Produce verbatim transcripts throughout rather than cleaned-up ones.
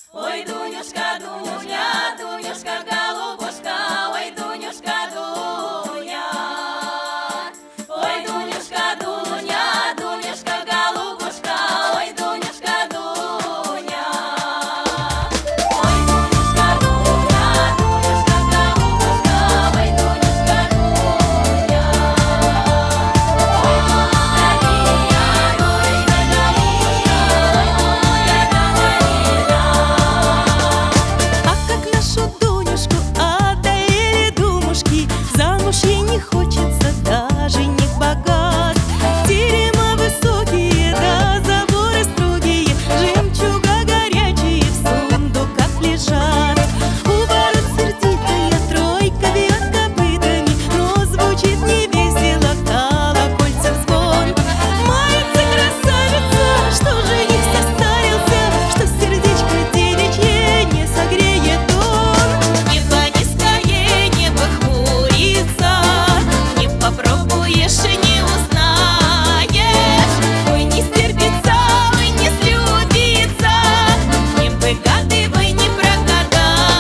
Ой, Дунюшка, Дуня, Дунюшка, голубушка, ой, Дунюшка, Дуня. Ой, Дунюшка, Дуня, Дунюшка, голубушка, ой, Дунюшка, Дуня. Ой, Дунюшка, Дуня, Дунюшка, голубушка, ой, Дунюшка, Дуня. Ой, А как нашу Дунюшку одарили думушки, замуж ей не хочется, даже не богат. Терема высокие, да заборы строгие, жемчуга горячие в сундуках лежат. У ворот сердитая тройка бьет копытами, но звучит невесело колокольцев звон. Мается красавица, что жених состарился, что сердечко девичье не согреет он. Небо низкое, небо хмурится, не попробуешь и не узнаешь. Ой, не стерпится, ой, не слюбится, не выгадывай, не прогадаешь.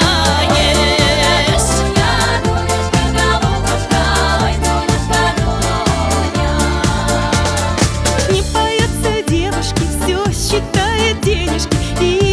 Дуня, Дунюшка, голубушка, ой, Дунюшка, Дуня. Не поется девушке, все считает денежки и